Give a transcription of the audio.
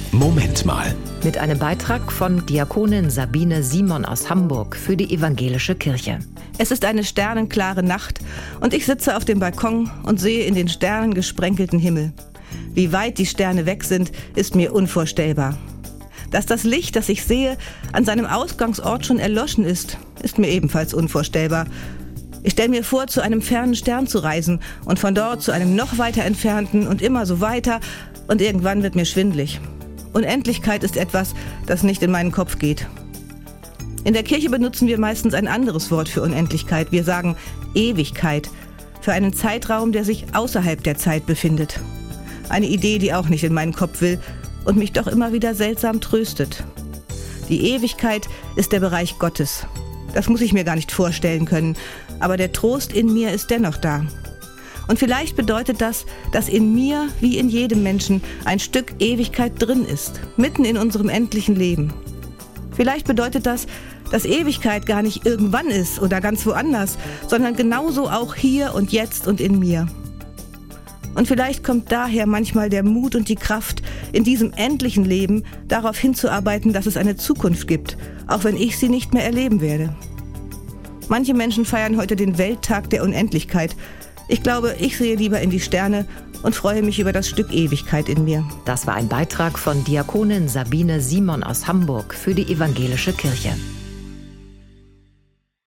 Moment mal. Mit einem Beitrag von Diakonin Sabine Simon aus Hamburg für die Evangelische Kirche. Es ist eine sternenklare Nacht und ich sitze auf dem Balkon und sehe in den sternengesprenkelten Himmel. Wie weit die Sterne weg sind, ist mir unvorstellbar. Dass das Licht, das ich sehe, an seinem Ausgangsort schon erloschen ist mir ebenfalls unvorstellbar. Ich stelle mir vor, zu einem fernen Stern zu reisen und von dort zu einem noch weiter entfernten und immer so weiter, und irgendwann wird mir schwindelig. Unendlichkeit ist etwas, das nicht in meinen Kopf geht. In der Kirche benutzen wir meistens ein anderes Wort für Unendlichkeit. Wir sagen Ewigkeit, für einen Zeitraum, der sich außerhalb der Zeit befindet. Eine Idee, die auch nicht in meinen Kopf will und mich doch immer wieder seltsam tröstet. Die Ewigkeit ist der Bereich Gottes. Das muss ich mir gar nicht vorstellen können, aber der Trost in mir ist dennoch da. Und vielleicht bedeutet das, dass in mir, wie in jedem Menschen, ein Stück Ewigkeit drin ist, mitten in unserem endlichen Leben. Vielleicht bedeutet das, dass Ewigkeit gar nicht irgendwann ist oder ganz woanders, sondern genauso auch hier und jetzt und in mir. Und vielleicht kommt daher manchmal der Mut und die Kraft, in diesem endlichen Leben darauf hinzuarbeiten, dass es eine Zukunft gibt, auch wenn ich sie nicht mehr erleben werde. Manche Menschen feiern heute den Welttag der Unendlichkeit. Ich glaube, ich sehe lieber in die Sterne und freue mich über das Stück Ewigkeit in mir. Das war ein Beitrag von Diakonin Sabine Simon aus Hamburg für die Evangelische Kirche.